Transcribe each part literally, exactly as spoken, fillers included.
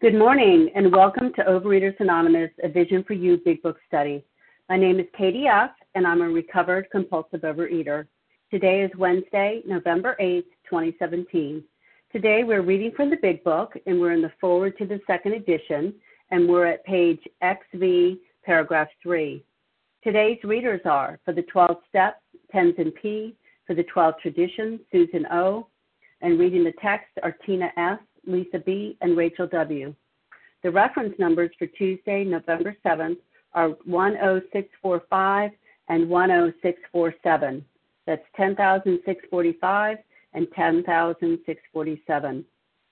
Good morning and welcome to Overeaters Anonymous, a Vision for You Big Book Study. My name is Katie F. and I'm a recovered compulsive overeater. Today is Wednesday, November eighth, twenty seventeen. Today we're reading from the Big Book and we're in the foreword to the second edition and we're at page X V, paragraph three. Today's readers are, for the twelve steps, Tenzin P., for the twelve traditions, Susan O., and reading the text are Tina S., Lisa B., and Rachel W. The reference numbers for Tuesday, November seventh are one oh six four five and one oh six four seven. That's ten thousand six hundred forty-five and ten thousand six hundred forty-seven.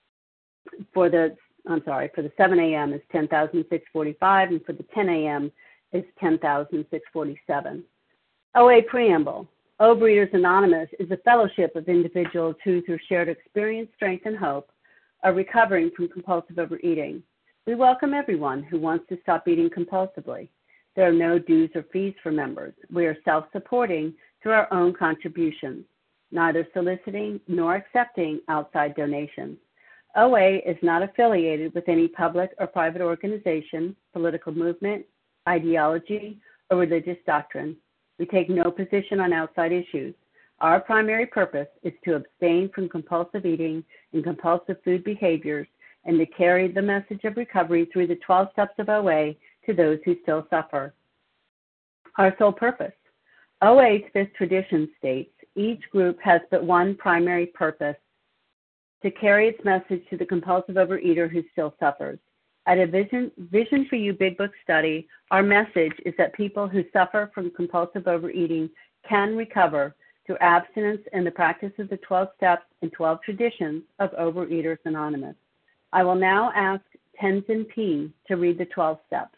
For the, I'm sorry, for the seven a.m. is ten thousand six hundred forty-five and for the ten a.m. is ten thousand six hundred forty-seven. O A Preamble. Overeaters Anonymous is a fellowship of individuals who, through shared experience, strength, and hope, are recovering from compulsive overeating. We welcome everyone who wants to stop eating compulsively. There are no dues or fees for members. We are self-supporting through our own contributions, neither soliciting nor accepting outside donations. O A is not affiliated with any public or private organization, political movement, ideology, or religious doctrine. We take no position on outside issues. Our primary purpose is to abstain from compulsive eating and compulsive food behaviors and to carry the message of recovery through the twelve steps of O A to those who still suffer. Our sole purpose. O A's fifth tradition states each group has but one primary purpose, to carry its message to the compulsive overeater who still suffers. At a Vision, Vision for You Big Book Study, our message is that people who suffer from compulsive overeating can recover through abstinence and the practice of the twelve steps and twelve traditions of Overeaters Anonymous. I will now ask Tenzin P. to read the twelve steps.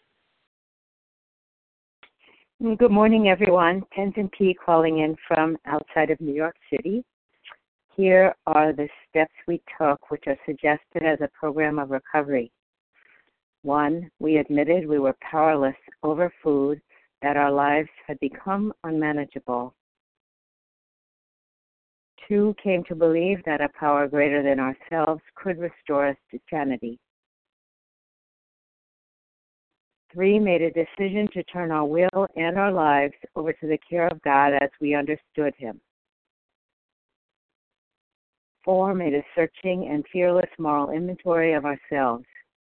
Good morning, everyone. Tenzin P. calling in from outside of New York City. Here are the steps we took, which are suggested as a program of recovery. One, we admitted we were powerless over food, that our lives had become unmanageable. Two, came to believe that a power greater than ourselves could restore us to sanity. Three, made a decision to turn our will and our lives over to the care of God as we understood Him. Four, made a searching and fearless moral inventory of ourselves.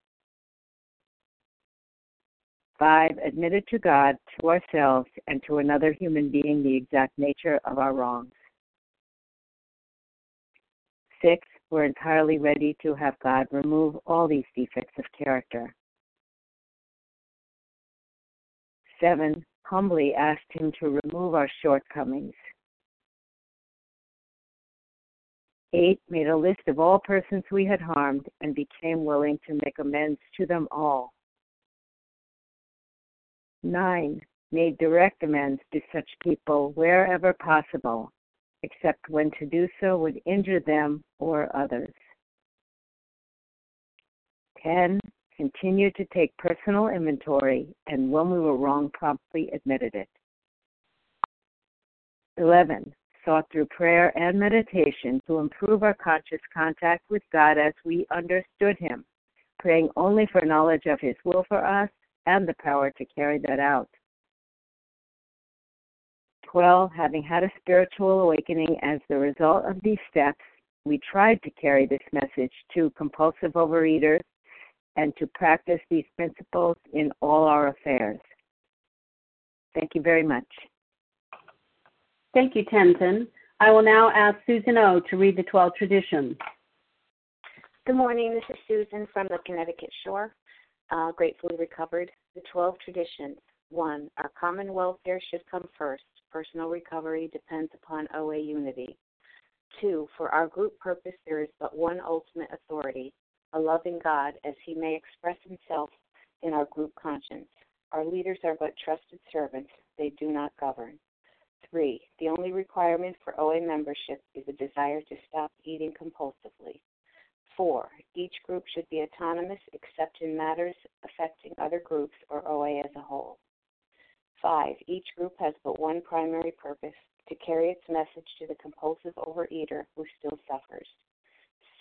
Five, admitted to God, to ourselves, and to another human being the exact nature of our wrongs. Six, we're entirely ready to have God remove all these defects of character. Seven, humbly asked Him to remove our shortcomings. Eight, made a list of all persons we had harmed and became willing to make amends to them all. Nine, made direct amends to such people wherever possible, except when to do so would injure them or others. Ten, continued to take personal inventory, and when we were wrong, promptly admitted it. Eleven, sought through prayer and meditation to improve our conscious contact with God as we understood Him, praying only for knowledge of His will for us and the power to carry that out. Twelve, having had a spiritual awakening as the result of these steps, we tried to carry this message to compulsive overeaters and to practice these principles in all our affairs. Thank you very much. Thank you, Tenzin. I will now ask Susan O. to read the twelve traditions. Good morning. This is Susan from the Connecticut Shore. Uh, gratefully recovered. The twelve traditions. One, our common welfare should come first. Personal recovery depends upon O A unity. Two, for our group purpose, there is but one ultimate authority, a loving God, as He may express Himself in our group conscience. Our leaders are but trusted servants. They do not govern. Three, the only requirement for O A membership is a desire to stop eating compulsively. Four, each group should be autonomous except in matters affecting other groups or O A as a whole. Five, each group has but one primary purpose, to carry its message to the compulsive overeater who still suffers.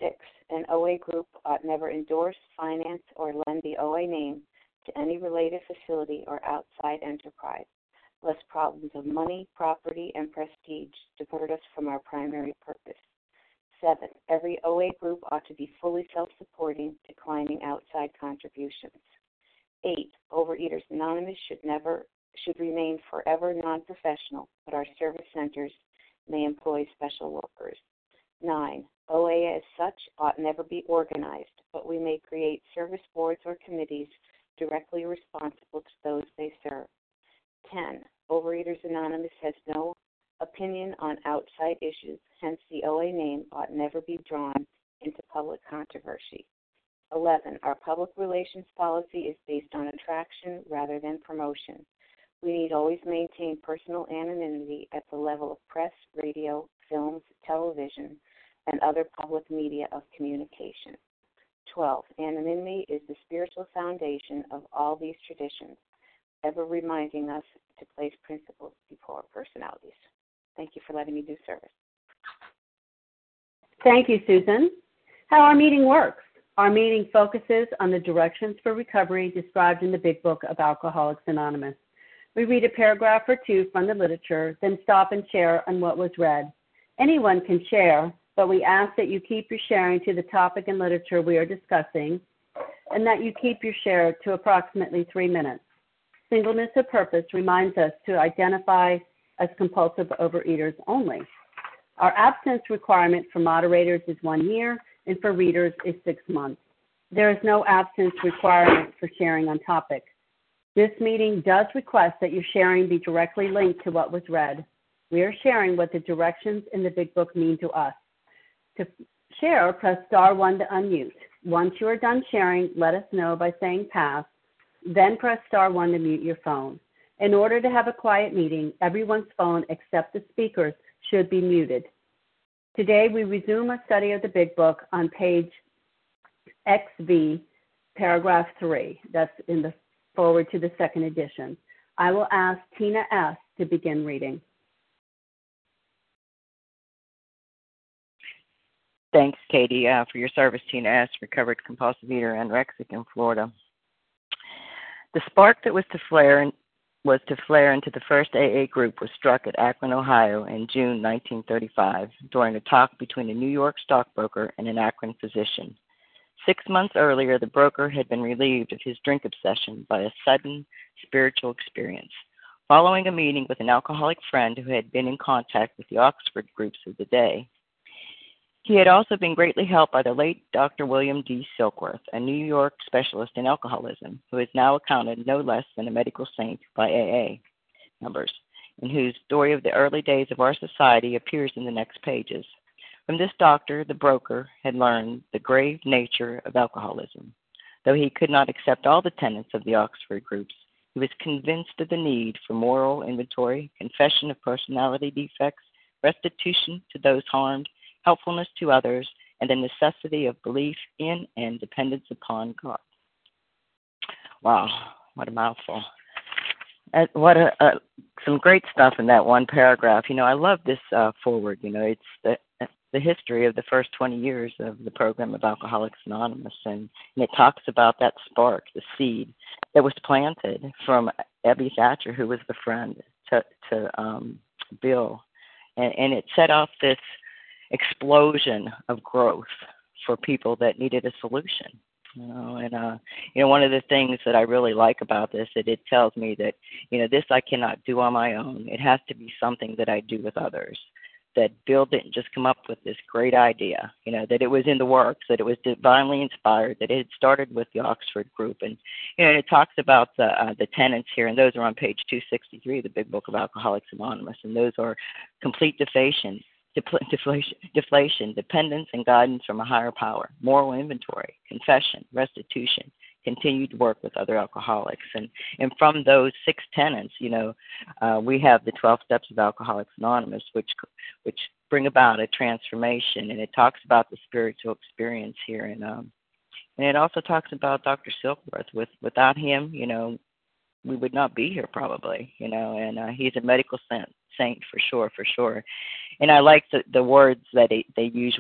Six, an O A group ought never endorse, finance, or lend the O A name to any related facility or outside enterprise, lest problems of money, property, and prestige divert us from our primary purpose. Seven, every O A group ought to be fully self-supporting, declining outside contributions. Eight, Overeaters Anonymous should never should remain forever non-professional, but our service centers may employ special workers. Nine, O A as such ought never be organized, but we may create service boards or committees directly responsible to those they serve. Ten, Overeaters Anonymous has no opinion on outside issues, hence the O A name ought never be drawn into public controversy. Eleven, our public relations policy is based on attraction rather than promotion. We need always maintain personal anonymity at the level of press, radio, films, television, and other public media of communication. Twelve, anonymity is the spiritual foundation of all these traditions, ever reminding us to place principles before personalities. Thank you for letting me do service. Thank you, Susan. How our meeting works. Our meeting focuses on the directions for recovery described in the Big Book of Alcoholics Anonymous. We read a paragraph or two from the literature, then stop and share on what was read. Anyone can share, but we ask that you keep your sharing to the topic and literature we are discussing, and that you keep your share to approximately three minutes. Singleness of purpose reminds us to identify as compulsive overeaters only. Our absence requirement for moderators is one year, and for readers is six months. There is no absence requirement for sharing on topic. This meeting does request that your sharing be directly linked to what was read. We are sharing what the directions in the Big Book mean to us. To share, press star one to unmute. Once you are done sharing, let us know by saying pass, then press star one to mute your phone. In order to have a quiet meeting, everyone's phone except the speaker's should be muted. Today, we resume a study of the Big Book on page X V, paragraph three. That's in the forward to the second edition. I will ask Tina S. to begin reading. Thanks, Katie, uh, for your service, Tina S., recovered compulsive eater, anorexic in Florida. The spark that was to flare in, was to flare into the first A A group was struck at Akron, Ohio in June nineteen thirty-five during a talk between a New York stockbroker and an Akron physician. Six months earlier, the broker had been relieved of his drink obsession by a sudden spiritual experience. Following a meeting with an alcoholic friend who had been in contact with the Oxford groups of the day, he had also been greatly helped by the late Doctor William D. Silkworth, a New York specialist in alcoholism, who is now accounted no less than a medical saint by A A members, and whose story of the early days of our society appears in the next pages. From this doctor, the broker had learned the grave nature of alcoholism. Though he could not accept all the tenets of the Oxford groups, he was convinced of the need for moral inventory, confession of personality defects, restitution to those harmed, helpfulness to others, and the necessity of belief in and dependence upon God. Wow, what a mouthful. Uh, what a, uh, some great stuff in that one paragraph. You know, I love this uh, forward. You know, it's the, the history of the first twenty years of the program of Alcoholics Anonymous, and, and it talks about that spark, the seed that was planted from Ebby Thatcher, who was the friend, to, to um, Bill. And, and it set off this explosion of growth for people that needed a solution. You know, and uh, you know, one of the things that I really like about this, that it tells me that, you know, this I cannot do on my own. It has to be something that I do with others. That Bill didn't just come up with this great idea, you know, that it was in the works, that it was divinely inspired, that it had started with the Oxford group. And, you know, it talks about the, uh, the tenets here, and those are on page two sixty-three of the Big Book of Alcoholics Anonymous, and those are complete deflation, deflation, deflation, dependence and guidance from a higher power, moral inventory, confession, restitution, continued work with other alcoholics. And, and from those six tenets, you know, uh, we have the twelve steps of Alcoholics Anonymous, which which bring about a transformation. And it talks about the spiritual experience here. And, um, and it also talks about Doctor Silkworth. With, without him, you know, we would not be here probably, you know, and uh, he's a medical saint, saint for sure, for sure. And I like the, the words that they, they use when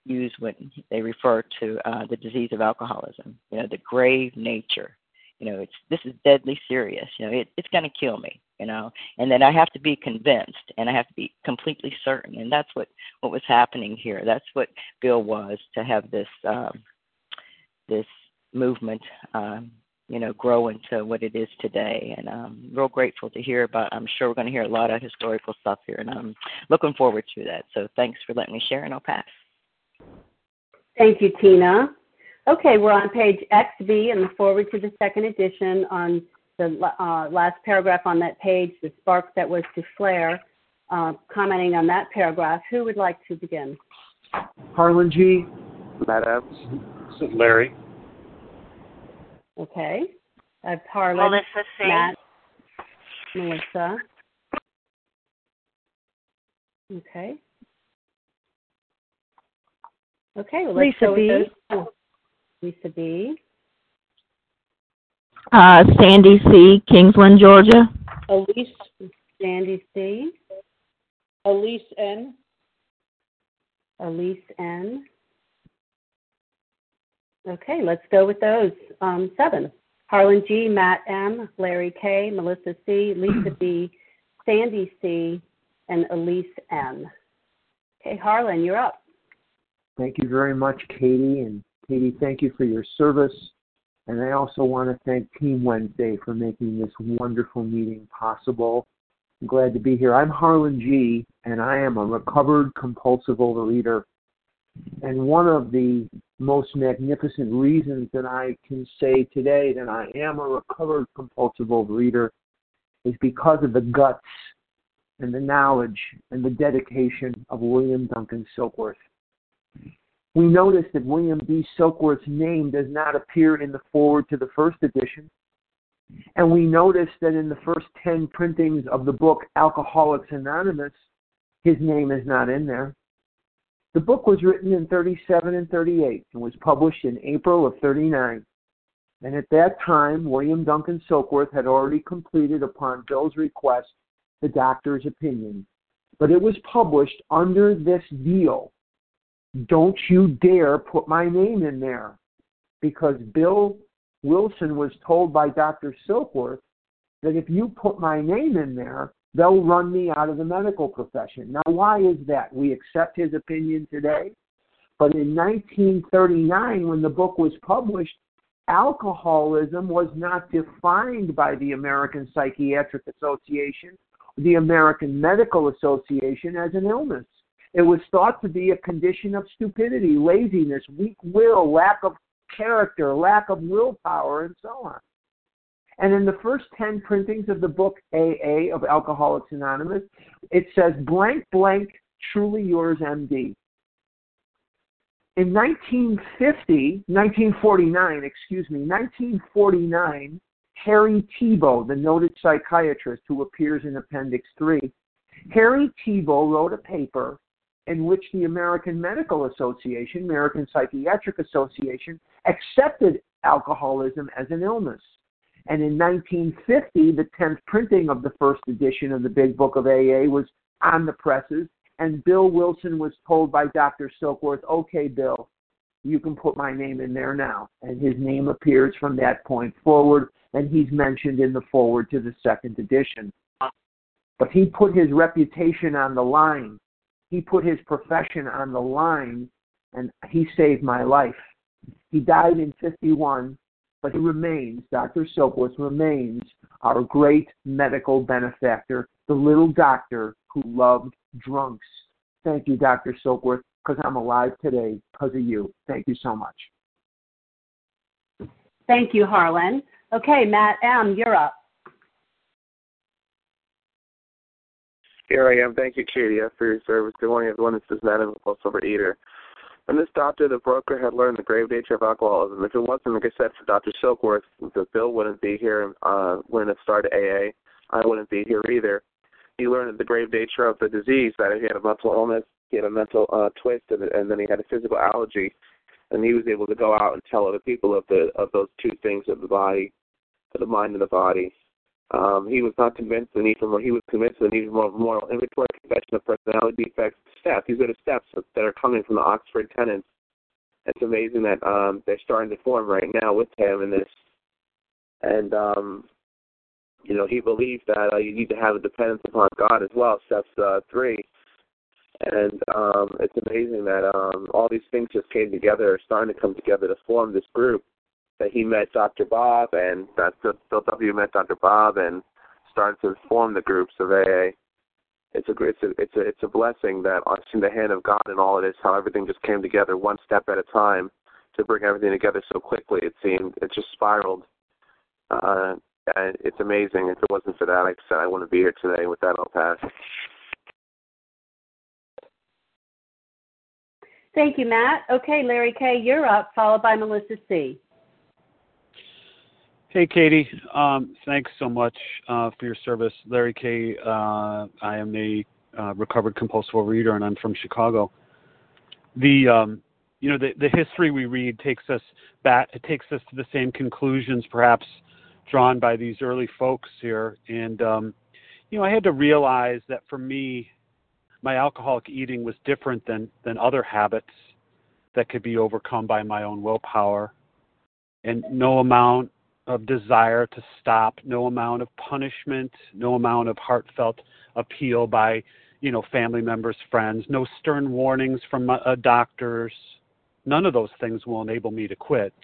use when they refer to uh, the disease of alcoholism. You know, the grave nature. You know, it's this is deadly serious. You know, it, it's going to kill me. You know, and then I have to be convinced, and I have to be completely certain. And that's what, what was happening here. That's what Bill was, to have this um, this movement, um, you know, grow into what it is today. And I'm real grateful to hear about. I'm sure we're going to hear a lot of historical stuff here, and I'm looking forward to that. So thanks for letting me share, and I'll pass. Thank you, Tina. Okay, we're on page X V in the forward to the second edition. On the uh, last paragraph on that page, the spark that was to flare, uh, commenting on that paragraph. Who would like to begin? Harlan G. Matt Evans. Larry. Okay. I have Harlan, Melissa C. Matt, Melissa. Okay. Okay, well, let's Lisa go B. with those. Oh, Lisa B. Uh, Sandy C., Kingsland, Georgia. Elise, Sandy C. Elise N. Elise N. Okay, let's go with those. Um, seven. Harlan G., Matt M., Larry K., Melissa C., Lisa B., Sandy C., and Elise N. Okay, Harlan, you're up. Thank you very much, Katie. And Katie, thank you for your service. And I also want to thank Team Wednesday for making this wonderful meeting possible. I'm glad to be here. I'm Harlan G., and I am a recovered compulsive overeater. And one of the most magnificent reasons that I can say today that I am a recovered compulsive overeater is because of the guts and the knowledge and the dedication of William Duncan Silkworth. We notice that William D. Silkworth's name does not appear in the foreword to the first edition. And we notice that in the first ten printings of the book Alcoholics Anonymous, his name is not in there. The book was written in thirty-seven and thirty-eight and was published in April of thirty-nine. And at that time, William Duncan Silkworth had already completed, upon Bill's request, the doctor's opinion. But it was published under this deal. Don't you dare put my name in there, because Bill Wilson was told by Doctor Silkworth that if you put my name in there, they'll run me out of the medical profession. Now, why is that? We accept his opinion today, but in nineteen thirty-nine, when the book was published, alcoholism was not defined by the American Psychiatric Association, the American Medical Association, as an illness. It was thought to be a condition of stupidity, laziness, weak will, lack of character, lack of willpower, and so on. And in the first ten printings of the book A A of Alcoholics Anonymous, it says, blank, blank, truly yours, M D. In nineteen fifty, nineteen forty-nine, excuse me, nineteen forty-nine, Harry Tiebout, the noted psychiatrist who appears in Appendix three, Harry Tiebout wrote a paper in which the American Medical Association, American Psychiatric Association, accepted alcoholism as an illness. And in nineteen fifty, the tenth printing of the first edition of the Big Book of A A was on the presses, and Bill Wilson was told by Doctor Silkworth, okay, Bill, you can put my name in there now. And his name appears from that point forward, and he's mentioned in the foreword to the second edition. But he put his reputation on the line. He put his profession on the line, and he saved my life. He died in fifty-one, but he remains, Doctor Silkworth remains our great medical benefactor, the little doctor who loved drunks. Thank you, Doctor Silkworth, because I'm alive today because of you. Thank you so much. Thank you, Harlan. Okay, Matt M., you're up. Here I am. Thank you, Katie, for your service. Good morning, everyone. This is Matt M., compulsive overeater. When this doctor, the broker, had learned the grave nature of alcoholism, if it wasn't, like I said, for Doctor Silkworth, the Bill wouldn't be here, uh, wouldn't have started A A. I wouldn't be here either. He learned the grave nature of the disease, that he had a mental illness, he had a mental uh, twist, and, and then he had a physical allergy, and he was able to go out and tell other people of the of those two things of the body, of the mind and the body. Um, he was not convinced of the need for more. He was convinced of the need for more moral inventory, confession of personality defects, steps. These are the steps that are coming from the Oxford tenets. It's amazing that um, they're starting to form right now with him in this. And, um, you know, he believed that uh, you need to have a dependence upon God as well, steps uh, three. And um, it's amazing that um, all these things just came together, are starting to come together to form this group. That he met Doctor Bob, and that Bill W. met Doctor Bob, and started to form the groups of A A. It's a it's a it's a it's a blessing that I've seen the hand of God in all of this. How everything just came together one step at a time to bring everything together so quickly. It seemed it just spiraled, uh, and it's amazing. If it wasn't for that, like I said, I wouldn't be here today. With that, I'll pass. Thank you, Matt. Okay, Larry K., you're up, followed by Melissa C. Hey, Katie. Um, thanks so much uh, for your service. Larry K., uh, I am a uh, recovered compulsive overeater, and I'm from Chicago. The, um, you know, the, the history we read takes us back, it takes us to the same conclusions, perhaps, drawn by these early folks here. And, um, you know, I had to realize that for me, my alcoholic eating was different than, than other habits that could be overcome by my own willpower. And no amount of desire to stop, no amount of punishment, no amount of heartfelt appeal by, you know, family members, friends, no stern warnings from uh, doctors. None of those things will enable me to quit.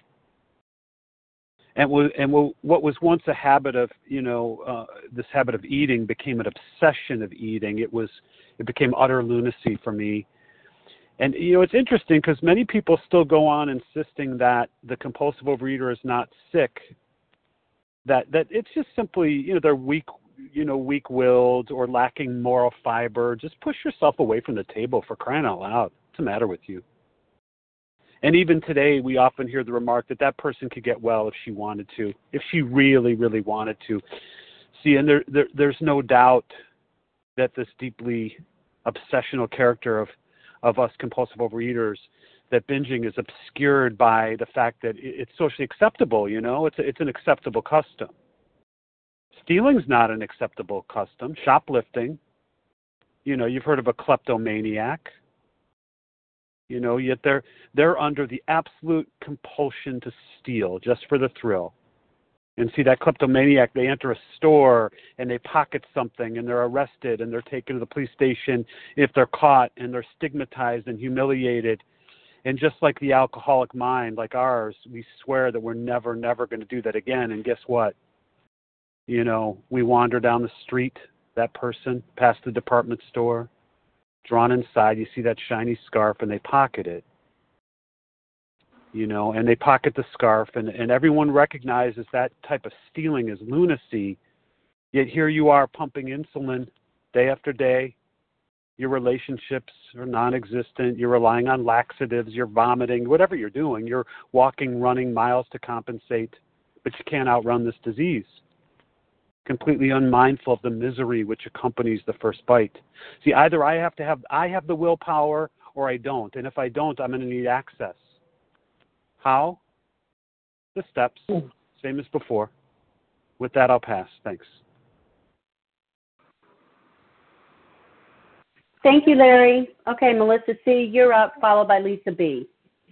And, w- and w- what was once a habit of, you know, uh, this habit of eating became an obsession of eating. It was, it became utter lunacy for me. And, you know, it's interesting because many people still go on insisting that the compulsive overeater is not sick, that that it's just simply, you know, they're weak, you know, weak-willed or lacking moral fiber. Just push yourself away from the table, for crying out loud. What's the matter with you? And even today, we often hear the remark that that person could get well if she wanted to, if she really, really wanted to. See, and there, there there's no doubt that this deeply obsessional character of, of us compulsive overeaters, that binging is obscured by the fact that it's socially acceptable, you know, it's a, it's an acceptable custom. Stealing's not an acceptable custom. Shoplifting, you know, you've heard of a kleptomaniac, you know, yet they're they're under the absolute compulsion to steal just for the thrill. And see, that kleptomaniac, they enter a store and they pocket something and they're arrested and they're taken to the police station if they're caught, and they're stigmatized and humiliated. And just like the alcoholic mind, like ours, we swear that we're never, never going to do that again. And guess what? You know, we wander down the street, that person, past the department store, drawn inside, you see that shiny scarf, and they pocket it. You know, and they pocket the scarf, and, and everyone recognizes that type of stealing as lunacy. Yet here you are pumping insulin day after day. Your relationships are non-existent. You're relying on laxatives. You're vomiting. Whatever you're doing, you're walking, running miles to compensate, but you can't outrun this disease. Completely unmindful of the misery which accompanies the first bite. See, either I have to have I have the willpower or I don't, and if I don't, I'm going to need access. How? The steps, same as before. With that, I'll pass. Thanks. Thank you, Larry. Okay, Melissa C., you're up, followed by Lisa B.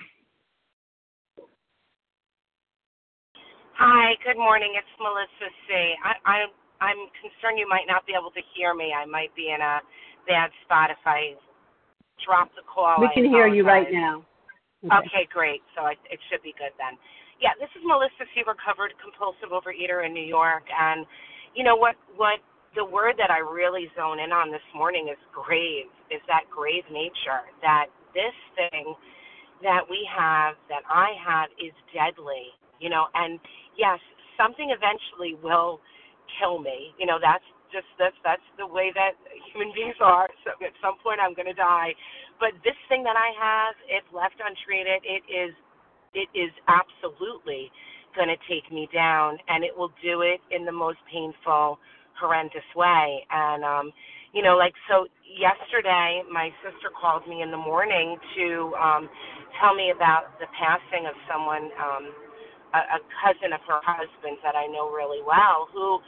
Hi, good morning. It's Melissa C. I, I, I'm concerned you might not be able to hear me. I might be in a bad spot if I drop the call. We can hear you right now. Okay, okay great. So I, it should be good then. Yeah, this is Melissa C., recovered compulsive overeater in New York. And you know what, what the word that I really zone in on this morning is grave, is that grave nature, that this thing that we have, that I have, is deadly, you know, and yes, something eventually will kill me. You know, that's just, that's, that's the way that human beings are. So at some point I'm going to die. But this thing that I have, if left untreated, it is, it is absolutely going to take me down, and it will do it in the most painful, horrendous way. And um you know, like, so yesterday my sister called me in the morning to um tell me about the passing of someone, um a, a cousin of her husband's that I know really well, who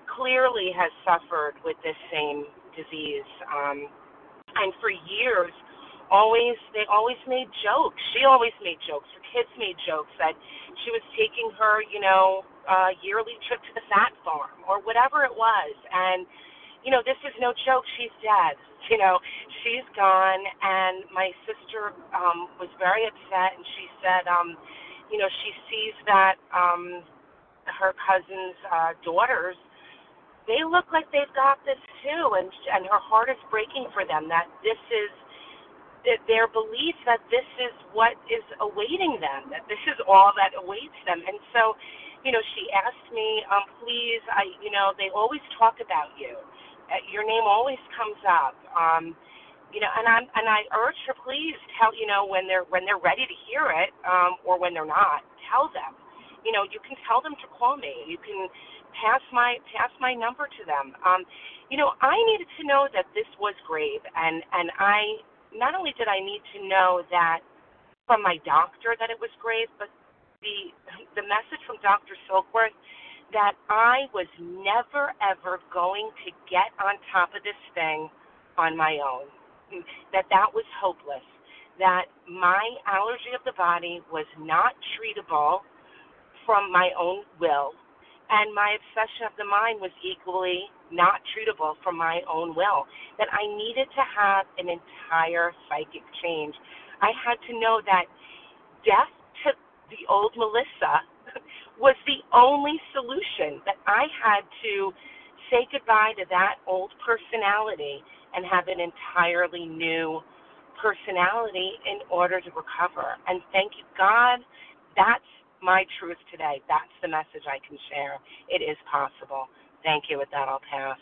clearly has suffered with this same disease. Um, and for years, always they always made jokes. She always made jokes. Her kids made jokes that she was taking her, you know, uh, yearly trip to the fat farm or whatever it was. And, you know, this is no joke. She's dead. You know, she's gone. And my sister um, was very upset, and she said, um, you know, she sees that um, her cousin's uh, daughters, they look like they've got this too, and and her heart is breaking for them, that this is that their belief that this is what is awaiting them, that this is all that awaits them. And so, you know, she asked me, um, please, I, you know, they always talk about you. Uh, your name always comes up. Um, you know, and I'm and I urge her, please tell, you know, when they're when they're ready to hear it, um, or when they're not, tell them. You know, you can tell them to call me. You can pass my pass my number to them. Um, you know, I needed to know that this was grave, and and I not only did I need to know that from my doctor that it was grave, but the the message from Doctor Silkworth that I was never ever going to get on top of this thing on my own. That that was hopeless. That my allergy of the body was not treatable from my own will, and my obsession of the mind was equally not treatable from my own will, that I needed to have an entire psychic change. I had to know that death to the old Melissa was the only solution, that I had to say goodbye to that old personality and have an entirely new personality in order to recover. And thank you, God, that's my truth today. That's the message I can share. It is possible. Thank you. With that, I'll pass.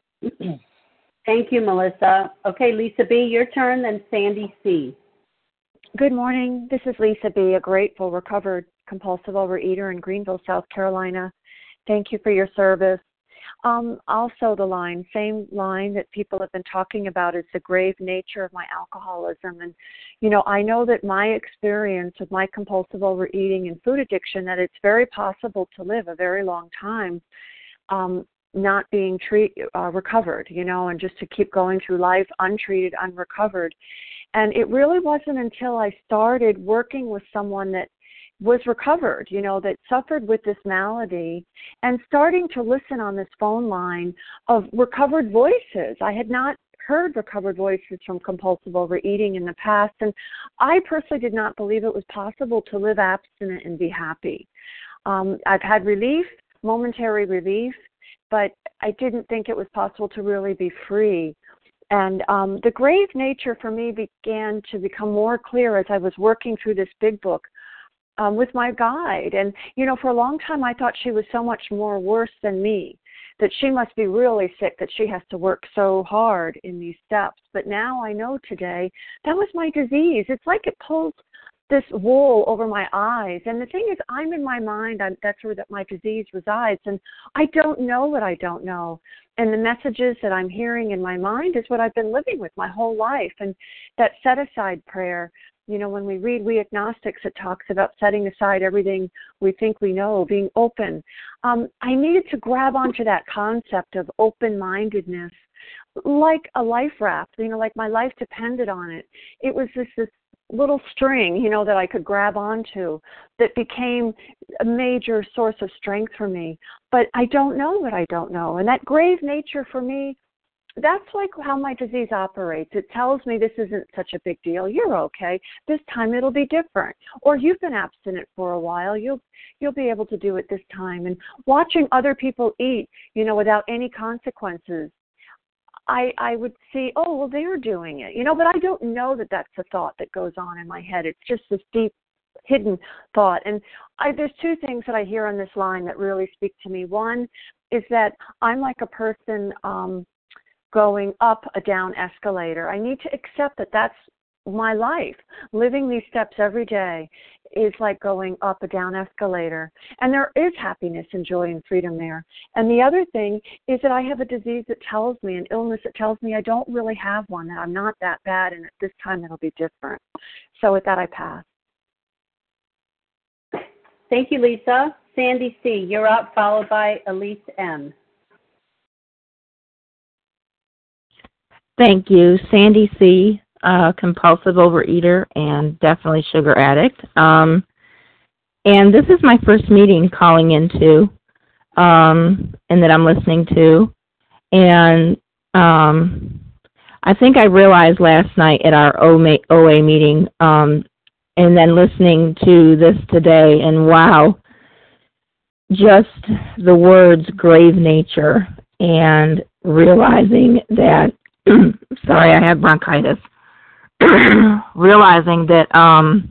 Thank you, Melissa. Okay, Lisa B., your turn, then Sandy C. Good morning. This is Lisa B., a grateful, recovered, compulsive overeater in Greenville, South Carolina. Thank you for your service. Um, also the line, same line that people have been talking about, is the grave nature of my alcoholism. And, you know, I know that my experience with my compulsive overeating and food addiction, that it's very possible to live a very long time um, not being treat, uh, recovered, you know, and just to keep going through life untreated, unrecovered. And it really wasn't until I started working with someone that was recovered, you know, that suffered with this malady, and starting to listen on this phone line of recovered voices. I had not heard recovered voices from compulsive overeating in the past, and I personally did not believe it was possible to live abstinent and be happy. Um, I've had relief, momentary relief, but I didn't think it was possible to really be free. And um, the grave nature for me began to become more clear as I was working through this big book Um, with my guide. And, you know, for a long time I thought she was so much more worse than me, that she must be really sick, that she has to work so hard in these steps. But now I know today that was my disease. It's like it pulls this wool over my eyes. And the thing is, I'm in my mind. I'm, that's where that my disease resides. And I don't know what I don't know. And the messages that I'm hearing in my mind is what I've been living with my whole life. And that set-aside prayer, you know, when we read We Agnostics, it talks about setting aside everything we think we know, being open. Um, I needed to grab onto that concept of open-mindedness, like a life raft, you know, like my life depended on it. It was this, this little string, you know, that I could grab onto that became a major source of strength for me. But I don't know what I don't know. And that grave nature for me, that's like how my disease operates. It tells me this isn't such a big deal. You're okay. This time it'll be different. Or you've been abstinent for a while. You'll you'll be able to do it this time. And watching other people eat, you know, without any consequences, I I would see, oh, well, they're doing it, you know, but I don't know that that's the thought that goes on in my head. It's just this deep, hidden thought. And I, there's two things that I hear on this line that really speak to me. One is that I'm like a person um, going up a down escalator. I need to accept that that's my life. Living these steps every day is like going up a down escalator. And there is happiness and joy and freedom there. And the other thing is that I have a disease that tells me, an illness that tells me I don't really have one, that I'm not that bad, and at this time it'll be different. So with that, I pass. Thank you, Lisa. Sandy C., you're up, followed by Elise M. Thank you. Sandy C., uh, compulsive overeater and definitely sugar addict. Um, and this is my first meeting calling into um, and that I'm listening to. And um, I think I realized last night at our O A meeting um, and then listening to this today, and wow, just the words grave nature and realizing that, sorry, I have bronchitis, realizing that um,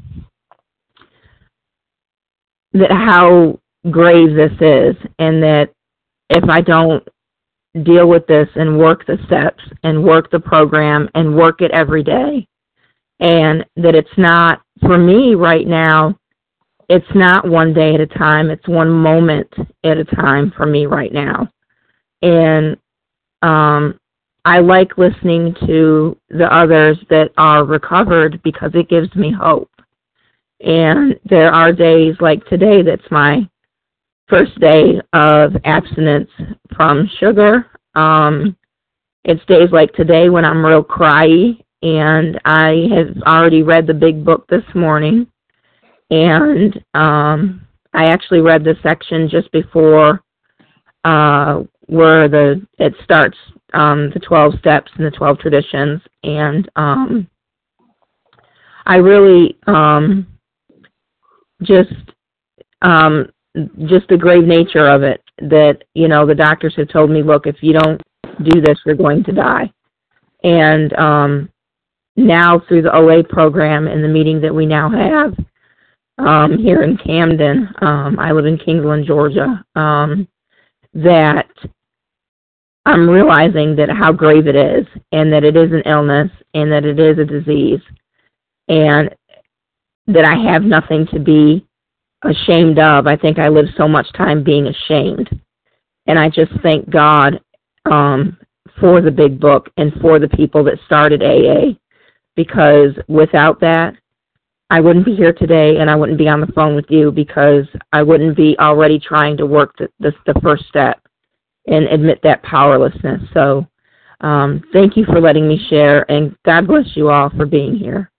that how grave this is, and that if I don't deal with this and work the steps and work the program and work it every day, and that it's not, for me right now, it's not one day at a time, it's one moment at a time for me right now. And um, I like listening to the others that are recovered because it gives me hope. And there are days like today that's my first day of abstinence from sugar. Um, it's days like today when I'm real cryy, and I have already read the big book this morning. And um, I actually read the section just before uh, where the it starts um, the twelve steps and the twelve traditions, and um, I really um, just um, just the grave nature of it. That, you know, the doctors have told me, look, if you don't do this, you're going to die. And um, now through the O A program and the meeting that we now have um, here in Camden, um, I live in Kingsland, Georgia, um, that I'm realizing that how grave it is, and that it is an illness, and that it is a disease, and that I have nothing to be ashamed of. I think I live so much time being ashamed. And I just thank God um, for the big book and for the people that started A A, because without that, I wouldn't be here today, and I wouldn't be on the phone with you, because I wouldn't be already trying to work the, the, the first step and admit that powerlessness. So um, thank you for letting me share, and God bless you all for being here.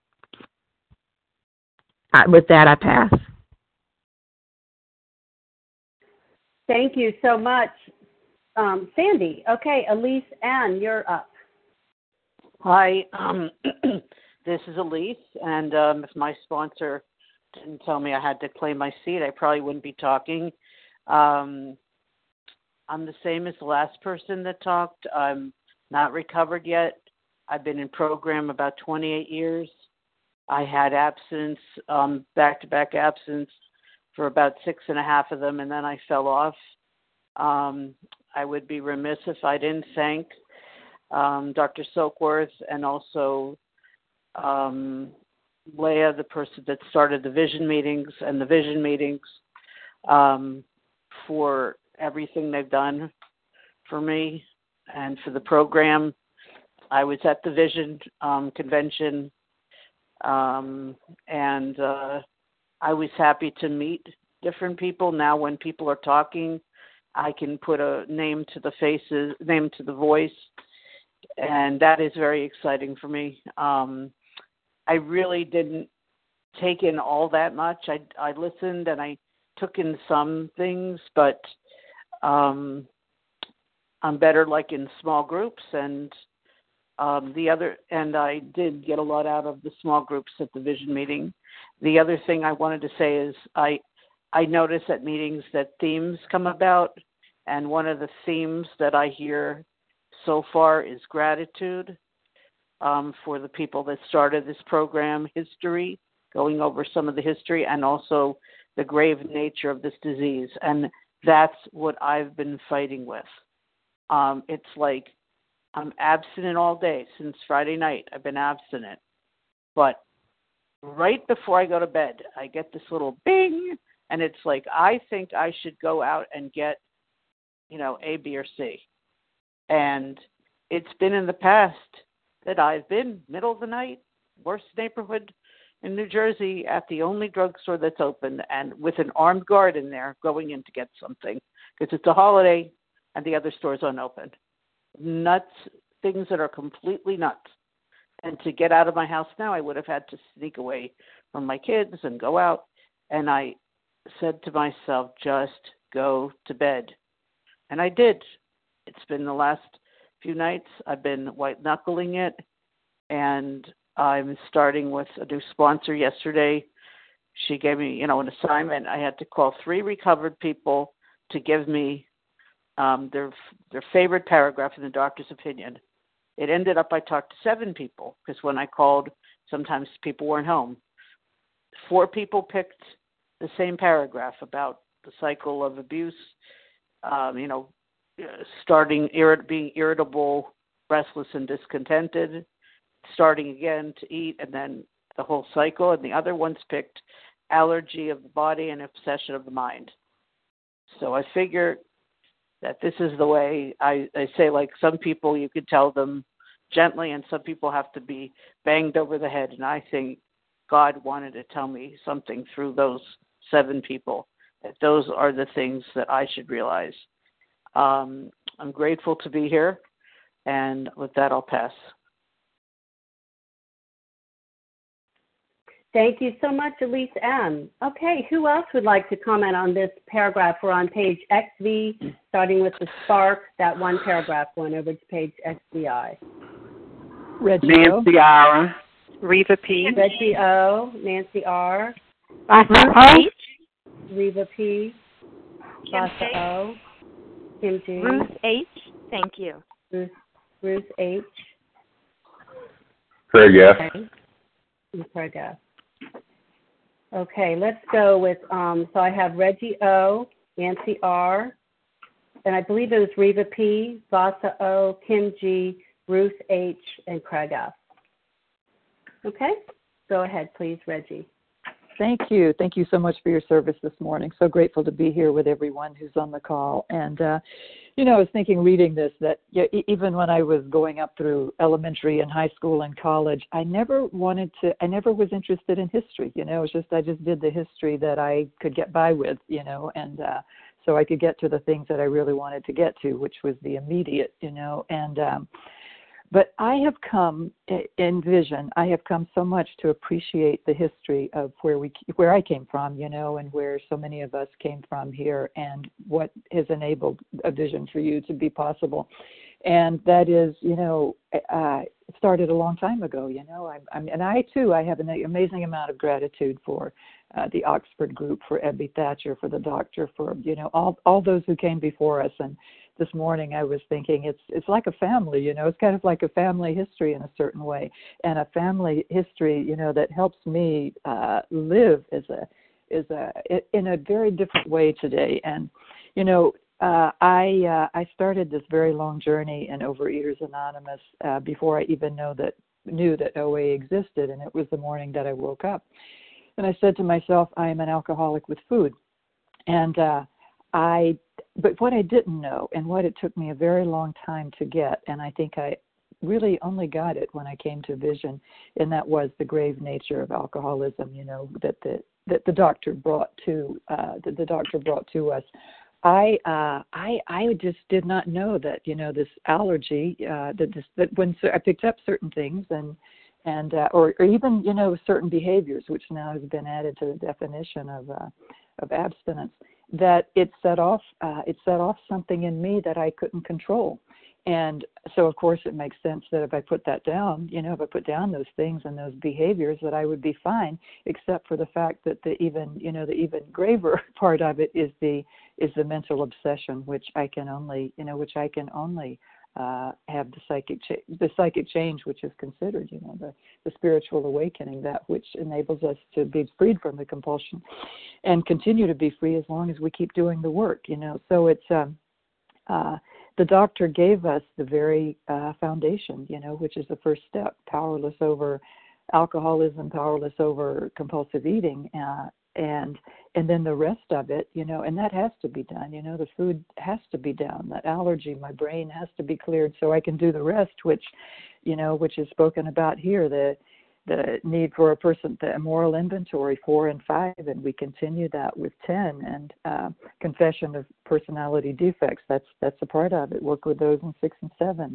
I, with that, I pass. Thank you so much, um, Sandy. Okay, Elise Ann, you're up. Hi, um, this is Elise, and um, if my sponsor didn't tell me I had to claim my seat, I probably wouldn't be talking. Um, I'm the same as the last person that talked. I'm not recovered yet. I've been in program about twenty-eight years. I had absence, um, back-to-back absence for about six and a half of them, and then I fell off. Um, I would be remiss if I didn't thank um, Doctor Silkworth and also um, Leah, the person that started the vision meetings and the vision meetings, um, for everything they've done for me and for the program. I was at the vision um, convention, um, and uh, I was happy to meet different people. Now when people are talking, I can put a name to the faces, name to the voice, and that is very exciting for me. Um, I really didn't take in all that much. I, I listened and I took in some things, but um, I'm better like in small groups, and um, the other, and I did get a lot out of the small groups at the vision meeting. The other thing I wanted to say is I I notice at meetings that themes come about, and one of the themes that I hear so far is gratitude um, for the people that started this program, history, going over some of the history, and also the grave nature of this disease. And that's what I've been fighting with. Um, it's like I'm abstinent all day since Friday night. I've been abstinent. But right before I go to bed, I get this little bing, and it's like, I think I should go out and get, you know, A, B, or C. And it's been in the past that I've been middle of the night, worst neighborhood in New Jersey, at the only drugstore that's open, and with an armed guard in there going in to get something, because it's a holiday and the other store's unopened. Nuts things that are completely nuts. And to get out of my house now, I would have had to sneak away from my kids and go out. And I said to myself, just go to bed. And I did. It's been the last few nights. I've been white-knuckling it. And I'm starting with a new sponsor yesterday. She gave me, you know, an assignment. I had to call three recovered people to give me um, their their favorite paragraph in the doctor's opinion. It ended up I talked to seven people because when I called, sometimes people weren't home. Four people picked the same paragraph about the cycle of abuse, um, you know, starting irrit- being irritable, restless, and discontented, starting again to eat, and then the whole cycle. And the other ones picked allergy of the body and obsession of the mind. So I figure that this is the way I, I say, like some people you could tell them gently and some people have to be banged over the head. And I think God wanted to tell me something through those seven people, that those are the things that I should realize. Um, I'm grateful to be here. And with that, I'll pass. Thank you so much, Elise M. Okay, who else would like to comment on this paragraph? We're on page X V, starting with the spark, that one paragraph going over to page X V I. Reggie Nancy O. R. Reva P. Reggie O. Nancy R. Vasa O. Reva P. Vasa O. Kim G. Ruth H. Thank you. Ruth, Ruth H. Craig F. Okay. And Craig F. Okay, let's go with, um, so I have Reggie O, Nancy R, and I believe it was Reva P, Vasa O, Kim G, Ruth H, and Craig F. Okay, go ahead, please, Reggie. Thank you. Thank you so much for your service this morning. So grateful to be here with everyone who's on the call. And, uh, you know, I was thinking reading this that yeah, even when I was going up through elementary and high school and college, I never wanted to, I never was interested in history. You know, it was just, I just did the history that I could get by with, you know, and uh, so I could get to the things that I really wanted to get to, which was the immediate, you know, and um, but I have come in vision. I have come so much to appreciate the history of where we, where I came from, you know, and where so many of us came from here, and what has enabled a vision for you to be possible. And that is, you know, uh, it started a long time ago. You know, I'm, I'm, and I too, I have an amazing amount of gratitude for uh, the Oxford group, for Ebby Thatcher, for the doctor, for you know all all those who came before us. And this morning I was thinking it's it's like a family, you know, it's kind of like a family history in a certain way, and a family history, you know, that helps me uh, live as a is a in a very different way today. And you know, uh, I uh, I started this very long journey in Overeaters Anonymous uh, before I even know that knew that O A existed, and it was the morning that I woke up, and I said to myself, I am an alcoholic with food, and uh, I. But what I didn't know, and what it took me a very long time to get, and I think I really only got it when I came to vision, and that was the grave nature of alcoholism, you know, that the that the doctor brought to uh, that the doctor brought to us. I uh, I I just did not know that, you know, this allergy uh, that this that when I picked up certain things and and uh, or, or even, you know, certain behaviors, which now has been added to the definition of uh, of abstinence, that it set off uh, it set off something in me that I couldn't control. And so, of course, it makes sense that if I put that down, you know, if I put down those things and those behaviors, that I would be fine, except for the fact that the even, you know, the even graver part of it is the is the mental obsession, which I can only, you know, which I can only uh, have the psychic cha- the psychic change, which is considered, you know, the, the spiritual awakening, that which enables us to be freed from the compulsion and continue to be free as long as we keep doing the work, you know. So it's um, uh, the doctor gave us the very uh, foundation, you know, which is the first step: powerless over alcoholism, powerless over compulsive eating, uh, and and then the rest of it, you know, and that has to be done. You know, the food has to be down. That allergy, my brain has to be cleared so I can do the rest, which, you know, which is spoken about here. The the need for a person, the moral inventory, four and five, and we continue that with ten, and uh, confession of personality defects. That's that's a part of it. Work with those in six and seven.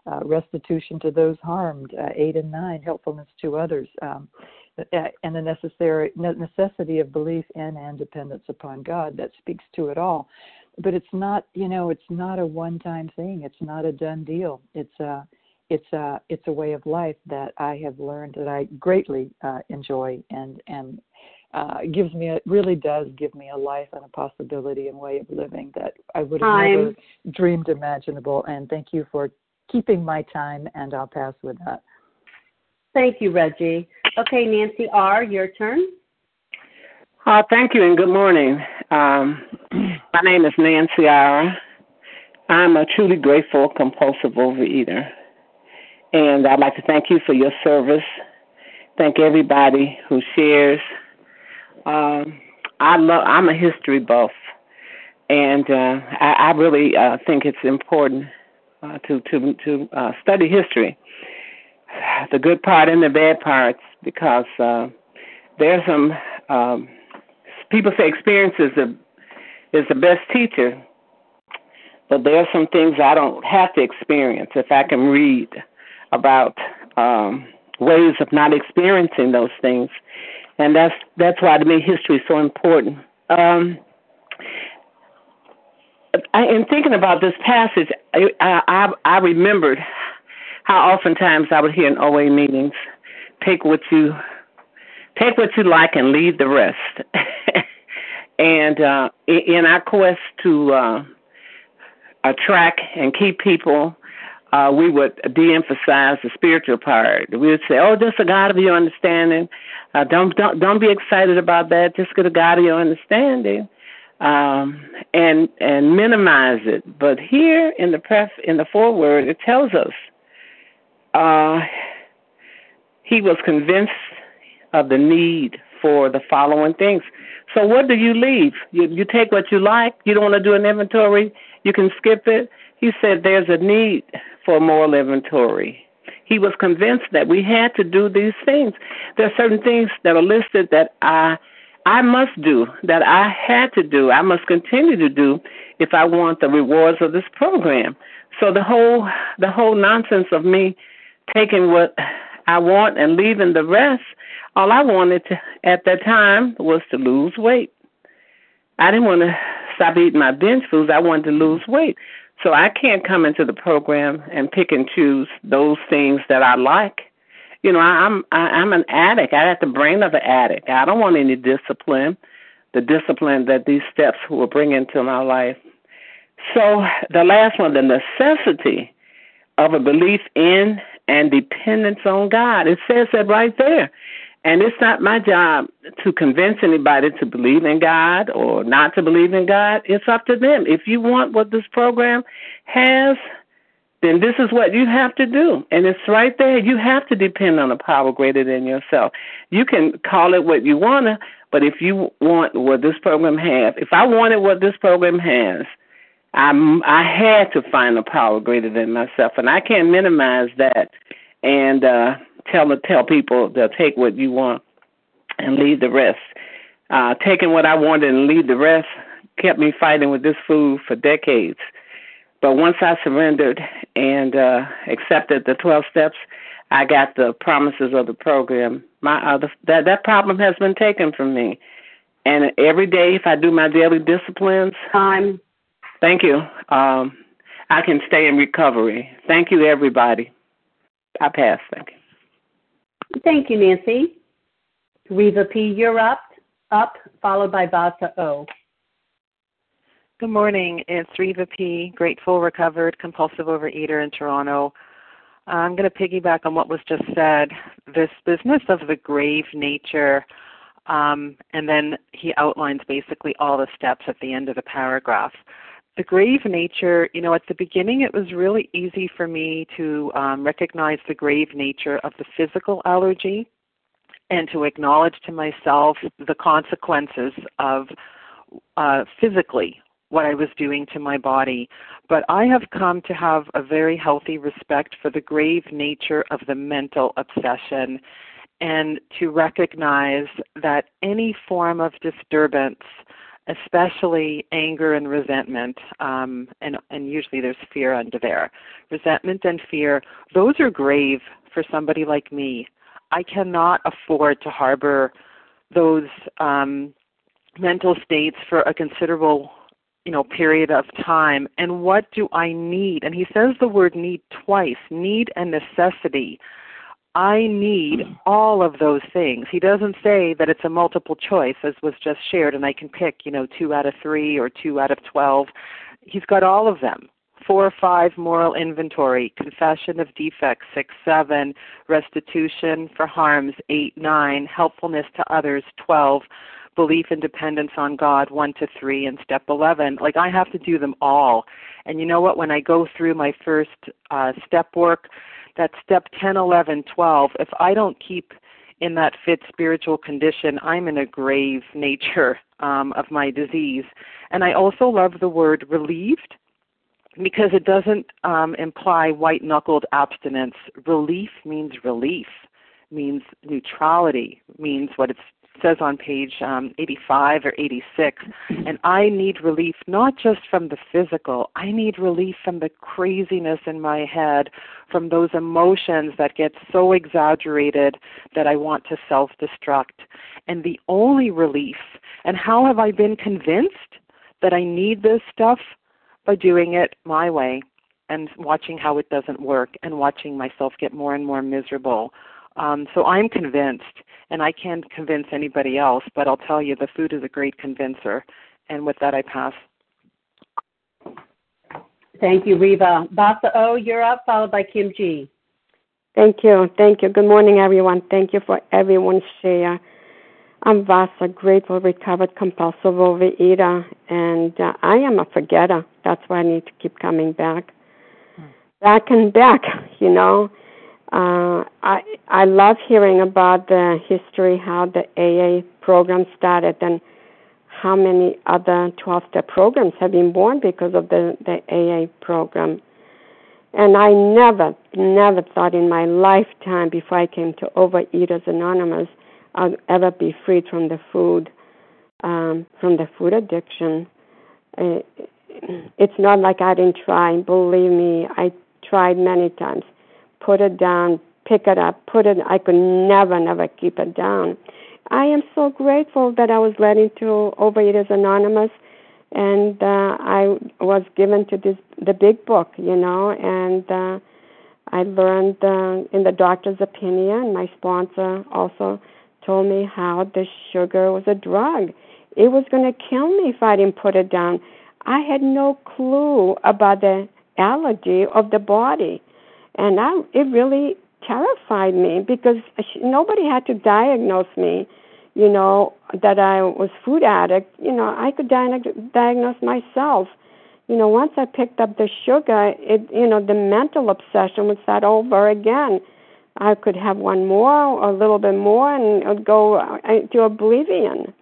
uh, restitution to those harmed, uh, eight and nine, helpfulness to others, um, and the necessary necessity of belief in and dependence upon God. That speaks to it all. But it's not, you know, it's not a one-time thing. It's not a done deal. It's a, it's a, it's a way of life that I have learned that I greatly uh, enjoy, and and uh, gives me, a, really does give me a life and a possibility and way of living that I would have Time. never dreamed imaginable. And thank you for keeping my time, and I'll pass with that. Thank you, Reggie. Okay, Nancy R., your turn. Uh, thank you and good morning. Um, my name is Nancy R. I'm a truly grateful compulsive overeater. And I'd like to thank you for your service. Thank everybody who shares. Um, I love, I'm a history buff, and uh, I, I really uh, think it's important uh, to, to, to uh, study history, the good part and the bad parts, because uh, there's some... Um, People say experience is the, is the best teacher, but there are some things I don't have to experience if I can read about um, ways of not experiencing those things. And that's that's why, to me, history is so important. Um, I, in thinking about this passage, I, I, I remembered how oftentimes I would hear in O A meetings, take what you take what you like and leave the rest. And uh, in our quest to uh, attract and keep people, uh, we would de-emphasize the spiritual part. We would say, "Oh, just a God of your understanding. Uh, don't don't don't be excited about that. Just get a God of your understanding," um, and and minimize it. But here in the pref in the foreword, it tells us uh, he was convinced of the need for the following things. So what do you leave? You, you take what you like. You don't want to do an inventory. You can skip it. He said there's a need for a moral inventory. He was convinced that we had to do these things. There are certain things that are listed that I I must do, that I had to do, I must continue to do if I want the rewards of this program. So the whole the whole nonsense of me taking what I want and leaving the rest, all I wanted to, at that time was to lose weight. I didn't want to stop eating my binge foods. I wanted to lose weight. So I can't come into the program and pick and choose those things that I like. You know, I, I'm I, I'm an addict. I have the brain of an addict. I don't want any discipline, the discipline that these steps will bring into my life. So the last one, the necessity of a belief in and dependence on God. It says that right there. And it's not my job to convince anybody to believe in God or not to believe in God. It's up to them. If you want what this program has, then this is what you have to do. And it's right there. You have to depend on a power greater than yourself. You can call it what you want to, but if you want what this program has, if I wanted what this program has, I'm, I had to find a power greater than myself. And I can't minimize that and uh, tell tell people they'll take what you want and leave the rest. Uh, taking what I wanted and leave the rest kept me fighting with this food for decades. But once I surrendered and uh, accepted the twelve steps, I got the promises of the program. My other that that problem has been taken from me. And every day, if I do my daily disciplines, time. Thank you. Um, I can stay in recovery. Thank you, everybody. I pass. Thank you. Thank you, Nancy. Reva P., you're up, up, followed by Vasa O. Good morning. It's Reva P., grateful, recovered, compulsive overeater in Toronto. I'm going to piggyback on what was just said. This business of the grave nature, um, and then he outlines basically all the steps at the end of the paragraph. The grave nature, you know, at the beginning it was really easy for me to um, recognize the grave nature of the physical allergy and to acknowledge to myself the consequences of uh, physically what I was doing to my body. But I have come to have a very healthy respect for the grave nature of the mental obsession and to recognize that any form of disturbance especially anger and resentment, um, and, and usually there's fear under there. Resentment and fear, those are grave for somebody like me. I cannot afford to harbor those um, mental states for a considerable, you know, period of time. And what do I need? And he says the word need twice, need and necessity. I need all of those things. He doesn't say that it's a multiple choice, as was just shared, and I can pick, you know, two out of three or two out of twelve. He's got all of them. Four or five, moral inventory, confession of defects, six, seven, restitution for harms, eight, nine, helpfulness to others, twelve, belief and dependence on God, one to three, and step eleven. Like, I have to do them all. And you know what? When I go through my first uh, step work, that step ten, eleven, twelve, if I don't keep in that fit spiritual condition, I'm in a grave nature um, of my disease. And I also love the word relieved, because it doesn't um, imply white-knuckled abstinence. Relief means relief, means neutrality, means what it says on page um, eighty-five or eighty-six. And I need relief not just from the physical. I need relief from the craziness in my head, from those emotions that get so exaggerated that I want to self-destruct. And the only relief, and how have I been convinced that I need this stuff? By doing it my way and watching how it doesn't work and watching myself get more and more miserable. Um, so I'm convinced, and I can't convince anybody else, but I'll tell you the food is a great convincer. And with that, I pass. Thank you, Reva. Vasa O, you're up, followed by Kim G. Thank you. Thank you. Good morning, everyone. Thank you for everyone's share. I'm Vasa, grateful, recovered, compulsive overeater, and uh, I am a forgetter. That's why I need to keep coming back. Hmm. Back and back, you know. Uh, I I love hearing about the history, how the A A program started, and how many other twelve-step programs have been born because of the, the A A program. And I never, never thought in my lifetime before I came to Overeaters Anonymous I'll ever be freed from the food, um, from the food addiction. Uh, it's not like I didn't try. Believe me, I tried many times. Put it down, pick it up, put it. I could never, never keep it down. I am so grateful that I was led into Overeaters Anonymous, and uh, I was given to this the big book, you know, and uh, I learned uh, in the doctor's opinion. My sponsor also told me how the sugar was a drug. It was going to kill me if I didn't put it down. I had no clue about the allergy of the body, and I, it really terrified me because nobody had to diagnose me, you know, that I was food addict. You know, I could diag- diagnose myself. You know, once I picked up the sugar, it, you know, the mental obsession would start over again. I could have one more, a little bit more, and it would go to oblivion.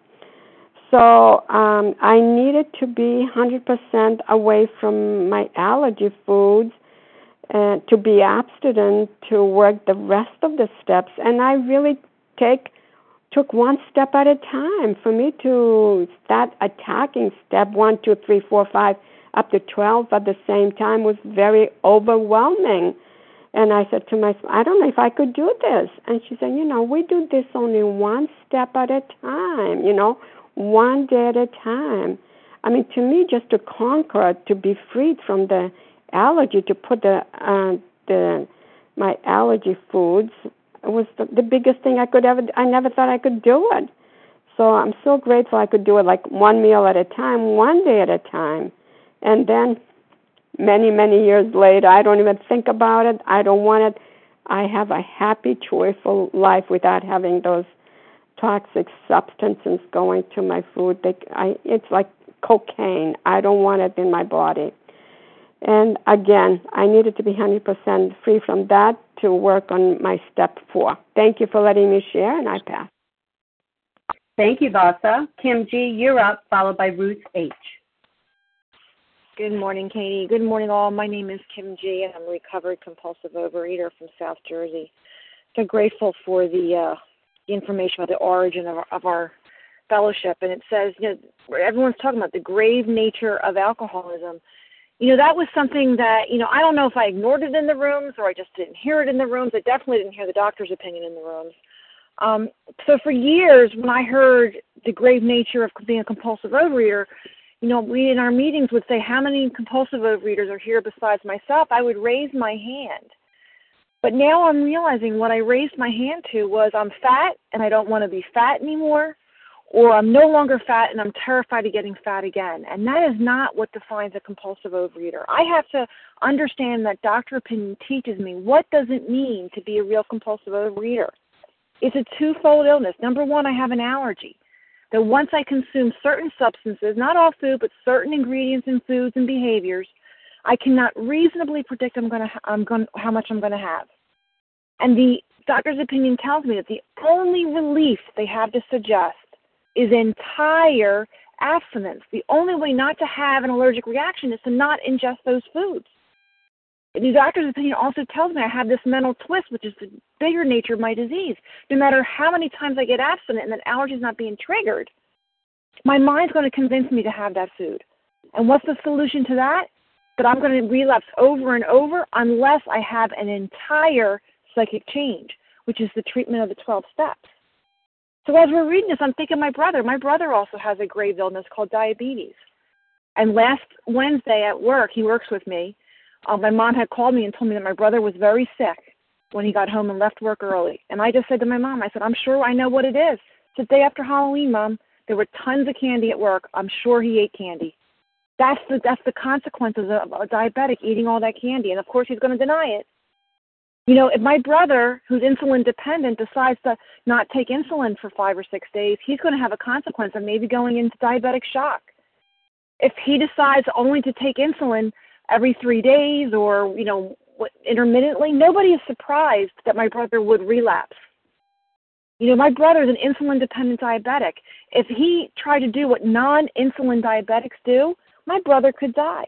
So um, I needed to be one hundred percent away from my allergy foods, uh, to be abstinent, to work the rest of the steps. And I really take took one step at a time. For me to start attacking step one, two, three, four, five, up to twelve at the same time was very overwhelming. And I said to myself, I don't know if I could do this. And she said, you know, we do this only one step at a time, you know, one day at a time. I mean, to me, just to conquer, to be freed from the allergy, to put the uh, the my allergy foods was the, the biggest thing I could ever. I never thought I could do it. So I'm so grateful I could do it like one meal at a time, one day at a time, and then. Many, many years later, I don't even think about it. I don't want it. I have a happy, joyful life without having those toxic substances going to my food. They, I, it's like cocaine. I don't want it in my body. And again, I needed to be one hundred percent free from that to work on my step four. Thank you for letting me share, and I pass. Thank you, Vasa. Kim G., you're up, followed by Ruth H. Good morning, Katie. Good morning, all. My name is Kim G., and I'm a recovered compulsive overeater from South Jersey. So grateful for the, uh, the information about the origin of our, of our fellowship, and it says, you know, everyone's talking about the grave nature of alcoholism. You know, that was something that, you know, I don't know if I ignored it in the rooms or I just didn't hear it in the rooms. I definitely didn't hear the doctor's opinion in the rooms. Um, so for years, when I heard the grave nature of being a compulsive overeater, you know, we in our meetings would say, how many compulsive overeaters are here besides myself? I would raise my hand. But now I'm realizing what I raised my hand to was I'm fat and I don't want to be fat anymore, or I'm no longer fat and I'm terrified of getting fat again. And that is not what defines a compulsive overeater. I have to understand that doctor opinion teaches me what does it mean to be a real compulsive overeater. It's a twofold illness. Number one, I have an allergy. That once I consume certain substances, not all food, but certain ingredients in foods and behaviors, I cannot reasonably predict I'm going to, I'm going, how much I'm going to have. And the doctor's opinion tells me that the only relief they have to suggest is entire abstinence. The only way not to have an allergic reaction is to not ingest those foods. The doctor's opinion also tells me I have this mental twist, which is the bigger nature of my disease. No matter how many times I get abstinent and that allergy is not being triggered, my mind's going to convince me to have that food. And what's the solution to that? That I'm going to relapse over and over unless I have an entire psychic change, which is the treatment of the twelve steps. So as we're reading this, I'm thinking of my brother. My brother also has a grave illness called diabetes. And last Wednesday at work, he works with me, uh, my mom had called me and told me that my brother was very sick when he got home and left work early. And I just said to my mom, I said, I'm sure I know what it is. It's the day after Halloween, Mom. There were tons of candy at work. I'm sure he ate candy. That's the, that's the consequences of a diabetic eating all that candy. And, of course, he's going to deny it. You know, if my brother, who's insulin dependent, decides to not take insulin for five or six days, he's going to have a consequence of maybe going into diabetic shock. If he decides only to take insulin every three days or, you know, intermittently, nobody is surprised that my brother would relapse. You know, my brother is an insulin-dependent diabetic. If he tried to do what non-insulin diabetics do, my brother could die.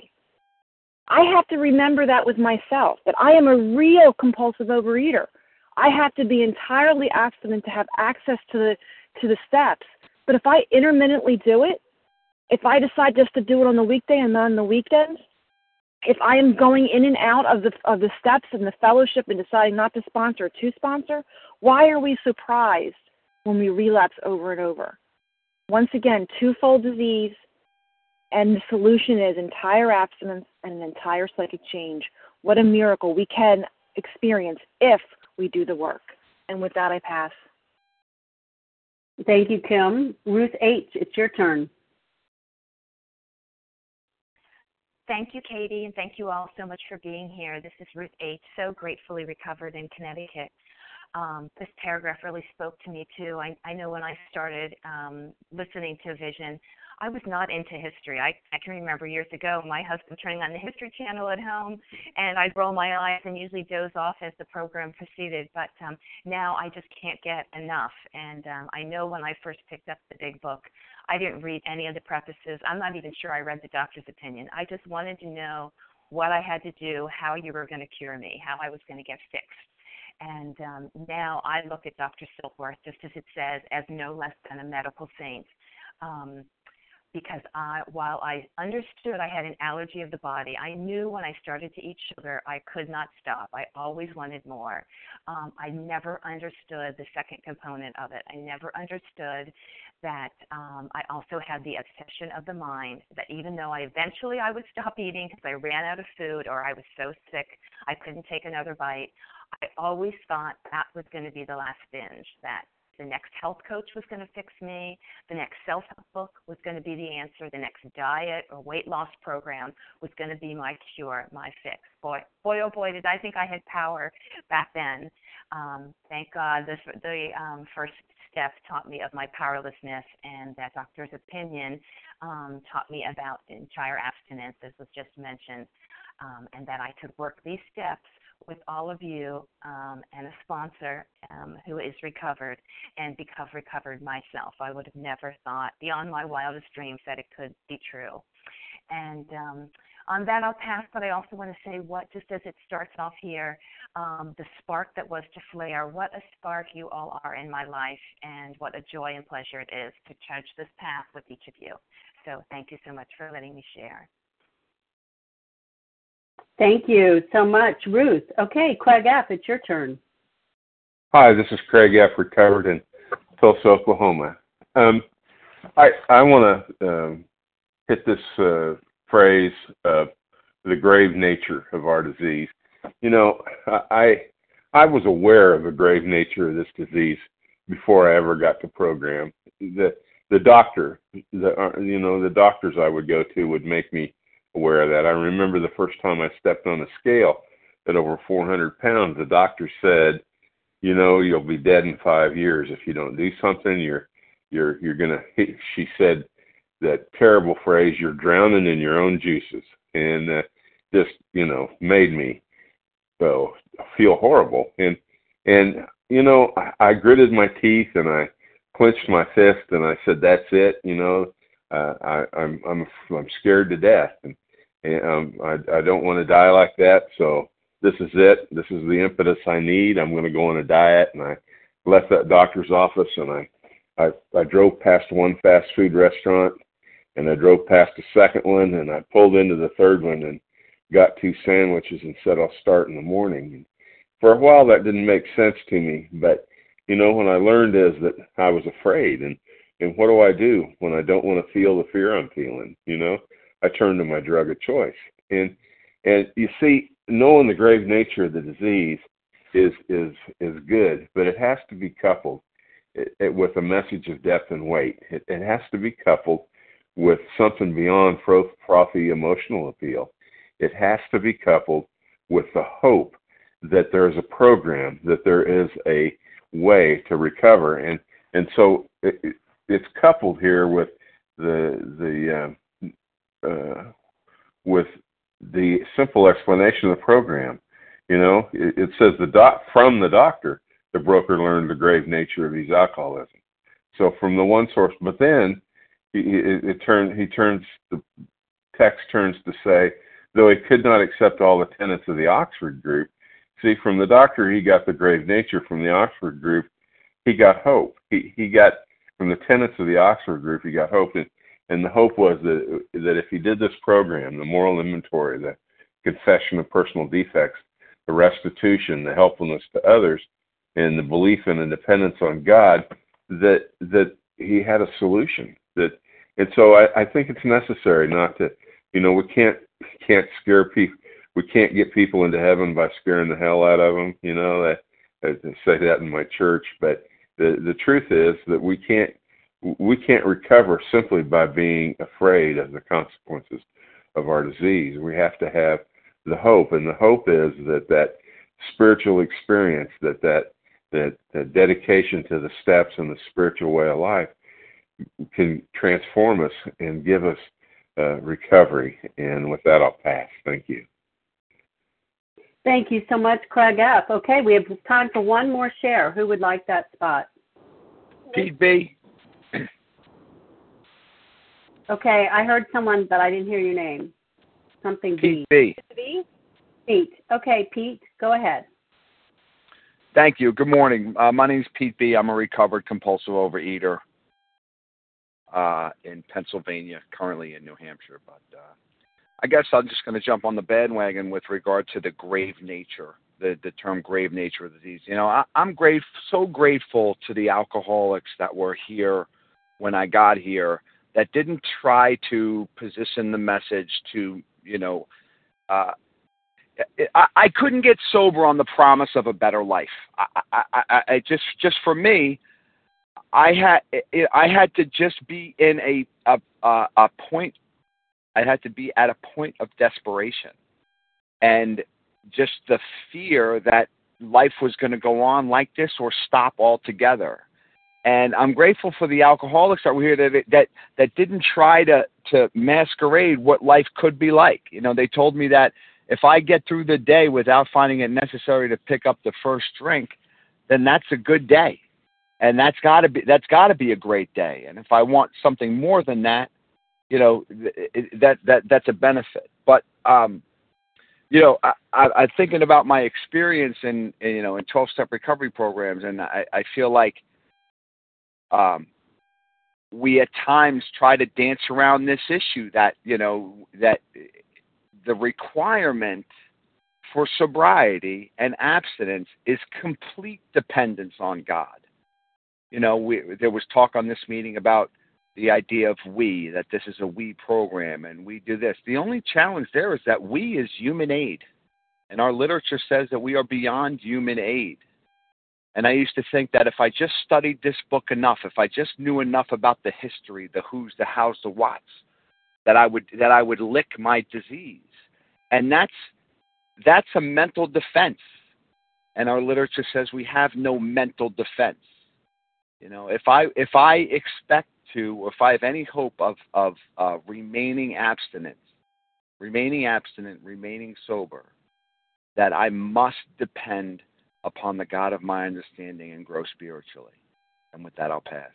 I have to remember that with myself, that I am a real compulsive overeater. I have to be entirely abstinent to have access to the to the steps. But if I intermittently do it, if I decide just to do it on the weekday and not on the weekends, if I am going in and out of the of the steps and the fellowship and deciding not to sponsor or to sponsor, why are we surprised when we relapse over and over? Once again, twofold disease, and the solution is entire abstinence and an entire psychic change. What a miracle we can experience if we do the work. And with that, I pass. Thank you, Kim. Ruth H., it's your turn. Thank you, Katie, and thank you all so much for being here. This is Ruth H., so gratefully recovered in Connecticut. Um, this paragraph really spoke to me, too. I, I know when I started um, listening to Vision, I was not into history. I, I can remember years ago my husband turning on the History Channel at home, and I'd roll my eyes and usually doze off as the program proceeded. But um, now I just can't get enough. And um, I know when I first picked up the big book, I didn't read any of the prefaces. I'm not even sure I read the doctor's opinion. I just wanted to know what I had to do, how you were going to cure me, how I was going to get fixed. And um, now I look at Doctor Silkworth, just as it says, as no less than a medical saint. Um, because I, while I understood I had an allergy of the body, I knew when I started to eat sugar, I could not stop. I always wanted more. Um, I never understood the second component of it. I never understood that um, I also had the obsession of the mind, that even though I eventually I would stop eating because I ran out of food or I was so sick I couldn't take another bite, I always thought that was going to be the last binge, that the next health coach was going to fix me, the next self-help book was going to be the answer, the next diet or weight loss program was going to be my cure, my fix. Boy, boy, oh boy, did I think I had power back then. Um, thank God this, the um, first step taught me of my powerlessness, and that doctor's opinion um, taught me about entire abstinence, as was just mentioned, um, and that I could work these steps with all of you um, and a sponsor um, who is recovered and become recovered myself. I would have never thought beyond my wildest dreams that it could be true. And um, On that, I'll pass, but I also want to say what, just as it starts off here, um, the spark that was to flare, what a spark you all are in my life, and what a joy and pleasure it is to trudge this path with each of you. So thank you so much for letting me share. Thank you so much, Ruth. Okay, Craig F., it's your turn. Hi, this is Craig F., recovered in Tulsa, Oklahoma. Um, I I want to um, hit this uh, phrase of the grave nature of our disease. You know, I I was aware of the grave nature of this disease before I ever got the program. The the doctor, the you know, the doctors I would go to would make me aware of that. I remember the first time I stepped on a scale at over four hundred pounds, the doctor said, you know, you'll be dead in five years if you don't do something. You're you're you're gonna. She said that terrible phrase, "You're drowning in your own juices," and uh, just you know made me so feel horrible. And and you know, I, I gritted my teeth and I clenched my fist and I said, "That's it." You know, uh, I, I'm I'm I'm scared to death, and, and um, I I don't want to die like that. So this is it. This is the impetus I need. I'm going to go on a diet, and I left that doctor's office and I. I, I drove past one fast food restaurant, and I drove past the second one, and I pulled into the third one and got two sandwiches and said, I'll start in the morning. And for a while, that didn't make sense to me, but, you know, what I learned is that I was afraid, and, and what do I do when I don't want to feel the fear I'm feeling? You know, I turn to my drug of choice. And, and you see, knowing the grave nature of the disease is, is, is good, but it has to be coupled It, it, with a message of depth and weight. It, it has to be coupled with something beyond frothy emotional appeal. It has to be coupled with the hope that there is a program, that there is a way to recover. And and so it, it, it's coupled here with the the uh, uh, with the simple explanation of the program. You know, it, it says the doc from the doctor. The broker learned the grave nature of his alcoholism. So from the one source, but then he, it, it turn, he turns, the text turns to say, though he could not accept all the tenets of the Oxford group, see, from the doctor, he got the grave nature. From the Oxford group, he got hope. He, he got, from the tenets of the Oxford group, he got hope. And, and the hope was that, that if he did this program, the moral inventory, the confession of personal defects, the restitution, the helpfulness to others, and the belief in a dependence on God, that that he had a solution. That and so I, I think it's necessary not to, you know, we can't can't scare people. We can't get people into heaven by scaring the hell out of them. You know, I, I say that in my church. But the the truth is that we can't we can't recover simply by being afraid of the consequences of our disease. We have to have the hope, and the hope is that that spiritual experience, that that that, that dedication to the steps and the spiritual way of life can transform us and give us uh, recovery. And with that, I'll pass. Thank you. Thank you so much, Craig F. Okay, we have time for one more share. Who would like that spot? Pete B. Okay, I heard someone, but I didn't hear your name. Something Pete B. B. Pete. Okay, Pete, go ahead. Thank you. Good morning. Uh, my name is Pete B. I'm a recovered compulsive overeater uh, in Pennsylvania, currently in New Hampshire. But uh, I guess I'm just going to jump on the bandwagon with regard to the grave nature, the, the term grave nature of the disease. You know, I, I'm great, so grateful to the alcoholics that were here when I got here that didn't try to position the message to, you know, uh, I, I couldn't get sober on the promise of a better life. I, I, I, I just, just for me, I had, I had to just be in a, a, a, a point. I had to be at a point of desperation, and just the fear that life was going to go on like this or stop altogether. And I'm grateful for the alcoholics that were here that that that didn't try to to masquerade what life could be like. You know, they told me that if I get through the day without finding it necessary to pick up the first drink, then that's a good day, and that's got to be that's got to be a great day. And if I want something more than that, you know, that that that's a benefit. but um, you know, I, I, I'm thinking about my experience in, in you know in twelve-step recovery programs, and I, I feel like um, we at times try to dance around this issue that you know that the requirement for sobriety and abstinence is complete dependence on God. You know, we, there was talk on this meeting about the idea of we, that this is a we program and we do this. The only challenge there is that we is human aid. And our literature says that we are beyond human aid. And I used to think that if I just studied this book enough, if I just knew enough about the history, the who's, the how's, the what's, that I would that I would lick my disease. And that's that's a mental defense. And our literature says we have no mental defense. You know, if I if I expect to, or if I have any hope of of uh, remaining abstinent, remaining abstinent, remaining sober, that I must depend upon the God of my understanding and grow spiritually. And with that, I'll pass.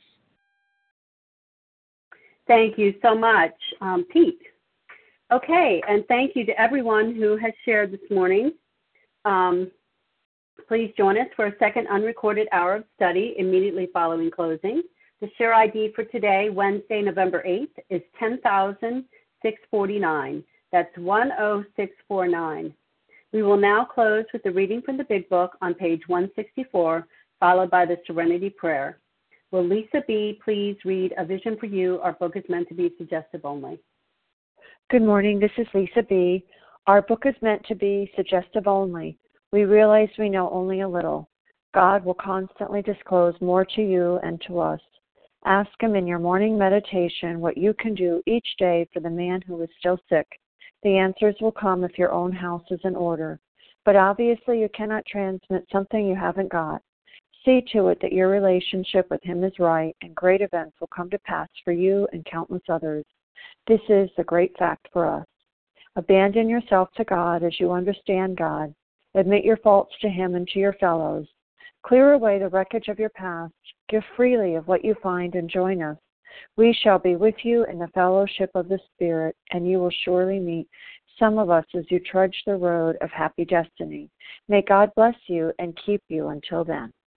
Thank you so much, um, Pete. Okay, and thank you to everyone who has shared this morning. Um, please join us for a second unrecorded hour of study immediately following closing. The share I D for today, Wednesday, November eighth, is ten thousand six hundred forty-nine. That's one oh six four nine. We will now close with the reading from the Big Book on page one sixty-four, followed by the Serenity Prayer. Will Lisa B. please read A Vision for You? Our book is meant to be suggestive only. Good morning. This is Lisa B. Our book is meant to be suggestive only. We realize we know only a little. God will constantly disclose more to you and to us. Ask Him in your morning meditation what you can do each day for the man who is still sick. The answers will come if your own house is in order. But obviously you cannot transmit something you haven't got. See to it that your relationship with Him is right, and great events will come to pass for you and countless others. This is the great fact for us. Abandon yourself to God as you understand God. Admit your faults to Him and to your fellows. Clear away the wreckage of your past. Give freely of what you find and join us. We shall be with you in the fellowship of the Spirit, and you will surely meet some of us as you trudge the road of happy destiny. May God bless you and keep you until then.